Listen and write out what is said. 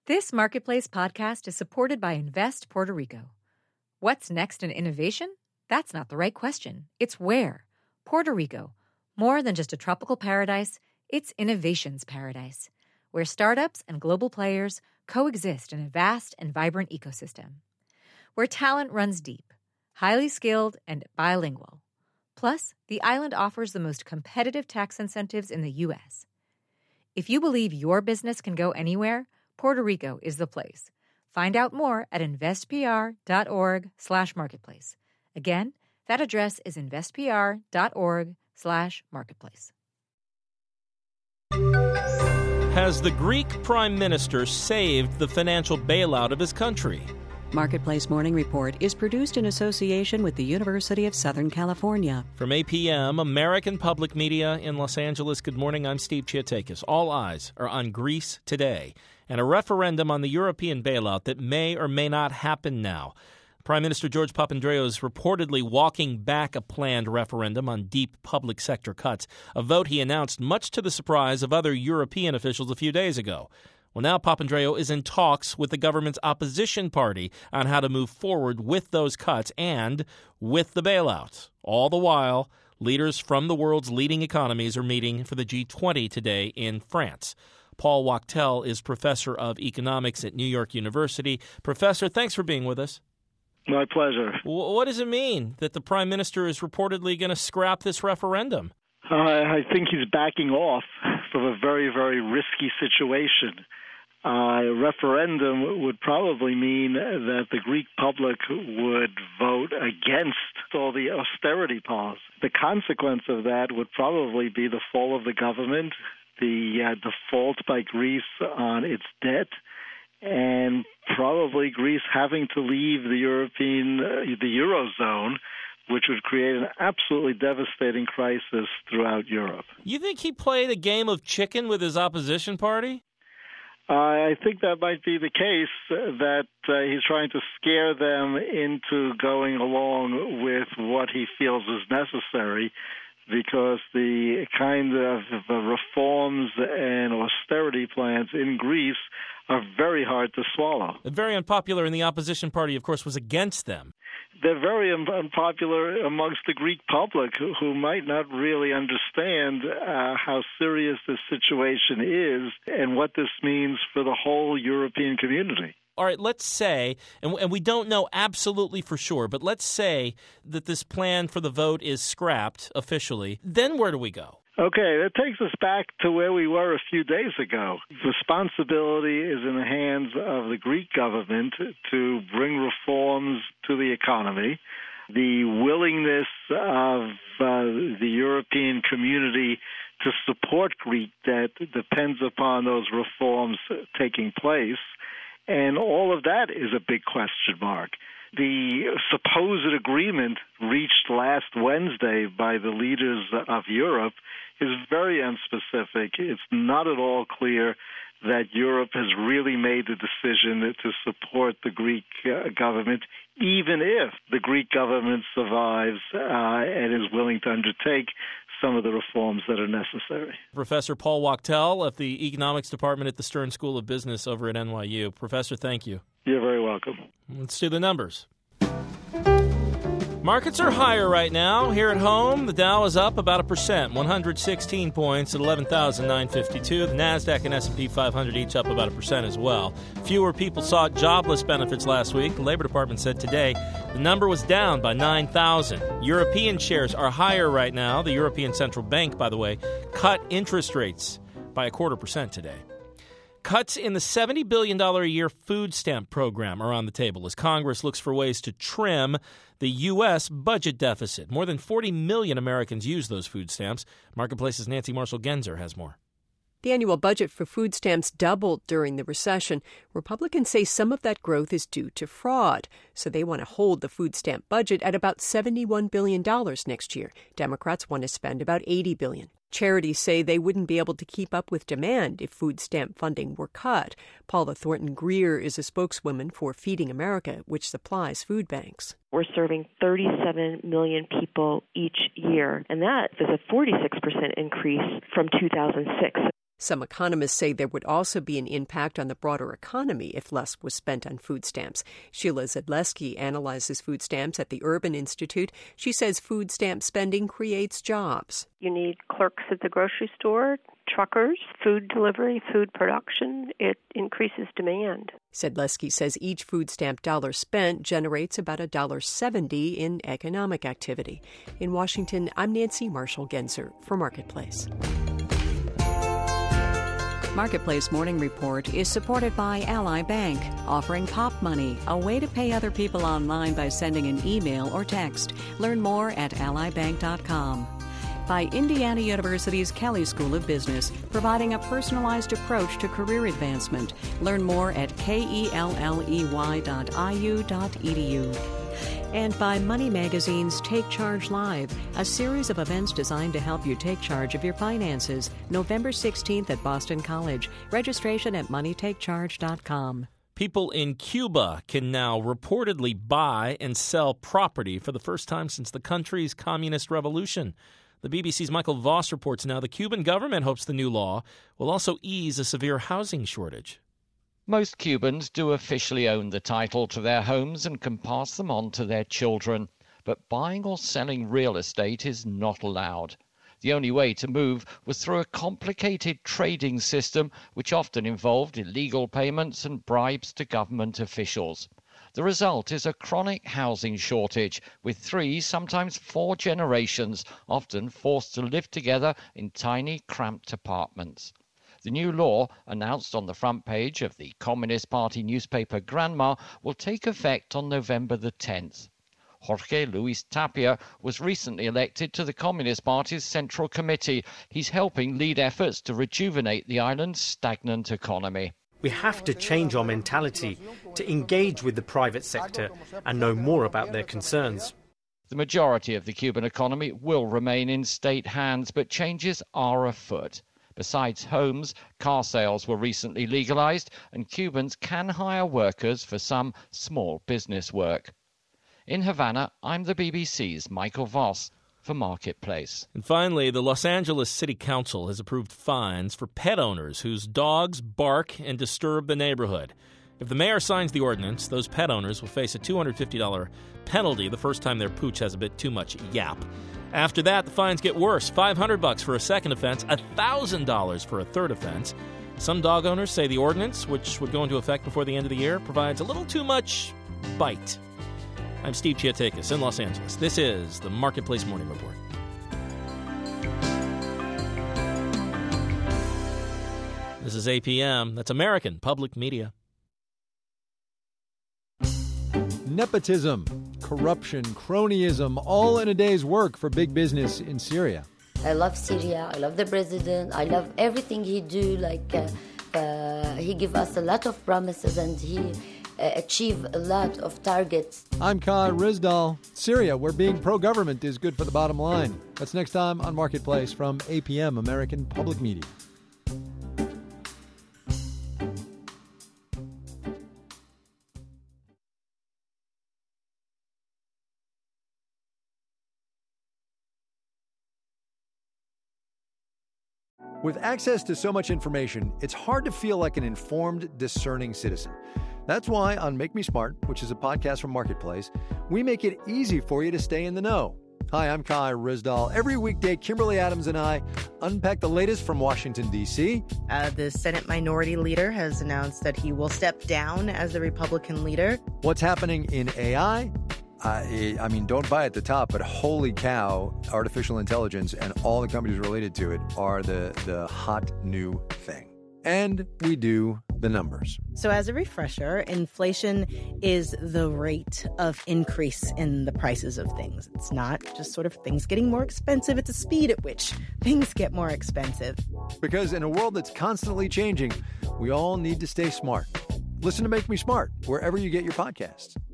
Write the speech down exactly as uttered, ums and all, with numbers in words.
This Marketplace podcast is supported by Invest Puerto Rico. What's next in innovation? That's not the right question. It's where. Puerto Rico. More than just a tropical paradise, it's innovation's paradise, where startups and global players coexist in a vast and vibrant ecosystem. Where talent runs deep, highly skilled, and bilingual. Plus, the island offers the most competitive tax incentives in the U S. If you believe your business can go anywhere, Puerto Rico is the place. Find out more at investpr.org slash marketplace. Again, that address is investpr.org slash marketplace. Has the Greek prime minister saved the financial bailout of his country? Marketplace Morning Report is produced in association with the University of Southern California. From A P M, American Public Media in Los Angeles, good morning. I'm Steve Chiatakis. All eyes are on Greece today and a referendum on the European bailout that may or may not happen now. Prime Minister George Papandreou is reportedly walking back a planned referendum on deep public sector cuts, a vote he announced much to the surprise of other European officials a few days ago. Well, now Papandreou is in talks with the government's opposition party on how to move forward with those cuts and with the bailout. All the while, leaders from the world's leading economies are meeting for the G twenty today in France. Paul Wachtel is professor of economics at New York University. Professor, thanks for being with us. My pleasure. W- what does it mean that the prime minister is reportedly going to scrap this referendum? Uh, I think he's backing off from a very, very risky situation. Uh, a referendum would probably mean that the Greek public would vote against all the austerity policy. The consequence of that would probably be the fall of the government, the uh, default by Greece on its debt, and probably Greece having to leave the European, uh, the Eurozone, which would create an absolutely devastating crisis throughout Europe. You think he played a game of chicken with his opposition party? I think that might be the case, uh, that uh, he's trying to scare them into going along with what he feels is necessary, because the kind of uh, reforms and austerity plans in Greece are very hard to swallow. Very unpopular, and the opposition party, of course, was against them. They're very un- unpopular amongst the Greek public, who, who might not really understand uh, how serious this situation is and what this means for the whole European community. All right, let's say, and, and we don't know absolutely for sure, but let's say that this plan for the vote is scrapped officially. Then where do we go? Okay, that takes us back to where we were a few days ago. Responsibility is in the hands of the Greek government to bring reforms to the economy. The willingness of uh, the European community to support Greek debt depends upon those reforms taking place. And all of that is a big question mark. The supposed agreement reached last Wednesday by the leaders of Europe is very unspecific. It's not at all clear that Europe has really made the decision to support the Greek uh, government, even if the Greek government survives uh, and is willing to undertake some of the reforms that are necessary. Professor Paul Wachtel of the Economics Department at the Stern School of Business over at N Y U. Professor, thank you. You're very welcome. Let's do the numbers. Markets are higher right now. Here at home, the Dow is up about a percent, one hundred sixteen points at eleven thousand nine hundred fifty-two. The NASDAQ and S and P five hundred each up about a percent as well. Fewer people sought jobless benefits last week. The Labor Department said today the number was down by nine thousand. European shares are higher right now. The European Central Bank, by the way, cut interest rates by a quarter percent today. Cuts in the seventy billion dollars a year food stamp program are on the table as Congress looks for ways to trim the U S budget deficit. More than forty million Americans use those food stamps. Marketplace's Nancy Marshall-Genzer has more. The annual budget for food stamps doubled during the recession. Republicans say some of that growth is due to fraud, so they want to hold the food stamp budget at about seventy-one billion dollars next year. Democrats want to spend about eighty billion dollars. Charities say they wouldn't be able to keep up with demand if food stamp funding were cut. Paula Thornton Greer is a spokeswoman for Feeding America, which supplies food banks. We're serving thirty-seven million people each year, and that is a forty-six percent increase from two thousand six. Some economists say there would also be an impact on the broader economy if less was spent on food stamps. Sheila Zedleski analyzes food stamps at the Urban Institute. She says food stamp spending creates jobs. You need clerks at the grocery store, truckers, food delivery, food production. It increases demand. Zedleski says each food stamp dollar spent generates about one dollar seventy in economic activity. In Washington, I'm Nancy Marshall-Genzer for Marketplace. Marketplace Morning Report is supported by Ally Bank, offering Pop Money, a way to pay other people online by sending an email or text. Learn more at ally bank dot com. By Indiana University's Kelley School of Business, providing a personalized approach to career advancement. Learn more at kelley dot I U dot E D U. And by Money Magazine's Take Charge Live, a series of events designed to help you take charge of your finances. November sixteenth at Boston College. Registration at money take charge dot com. People in Cuba can now reportedly buy and sell property for the first time since the country's communist revolution. The B B C's Michael Voss reports now the Cuban government hopes the new law will also ease a severe housing shortage. Most Cubans do officially own the title to their homes and can pass them on to their children. But buying or selling real estate is not allowed. The only way to move was through a complicated trading system which often involved illegal payments and bribes to government officials. The result is a chronic housing shortage, with three, sometimes four generations often forced to live together in tiny, cramped apartments. The new law, announced on the front page of the Communist Party newspaper Granma, will take effect on November the tenth. Jorge Luis Tapia was recently elected to the Communist Party's Central Committee. He's helping lead efforts to rejuvenate the island's stagnant economy. We have to change our mentality to engage with the private sector and know more about their concerns. The majority of the Cuban economy will remain in state hands, but changes are afoot. Besides homes, car sales were recently legalized, and Cubans can hire workers for some small business work. In Havana, I'm the B B C's Michael Voss for Marketplace. And finally, the Los Angeles City Council has approved fines for pet owners whose dogs bark and disturb the neighborhood. If the mayor signs the ordinance, those pet owners will face a two hundred fifty dollars penalty the first time their pooch has a bit too much yap. After that, the fines get worse. five hundred bucks for a second offense, one thousand dollars for a third offense. Some dog owners say the ordinance, which would go into effect before the end of the year, provides a little too much bite. I'm Steve Chiatakis in Los Angeles. This is the Marketplace Morning Report. This is A P M. That's American Public Media. Nepotism, corruption, cronyism, all in a day's work for big business in Syria. I love Syria. I love the president. I love everything he do. Like uh, uh, he give us a lot of promises and he uh, achieve a lot of targets. I'm Kai Rizdal. Syria, where being pro-government is good for the bottom line. That's next time on Marketplace from A P M, American Public Media. With access to so much information, it's hard to feel like an informed, discerning citizen. That's why on Make Me Smart, which is a podcast from Marketplace, we make it easy for you to stay in the know. Hi, I'm Kai Rizdal. Every weekday, Kimberly Adams and I unpack the latest from Washington, D C Uh, the Senate Minority Leader has announced that he will step down as the Republican leader. What's happening in A I? I, I mean, don't buy at the top, but holy cow, artificial intelligence and all the companies related to it are the, the hot new thing. And we do the numbers. So as a refresher, inflation is the rate of increase in the prices of things. It's not just sort of things getting more expensive. It's the speed at which things get more expensive. Because in a world that's constantly changing, we all need to stay smart. Listen to Make Me Smart wherever you get your podcasts.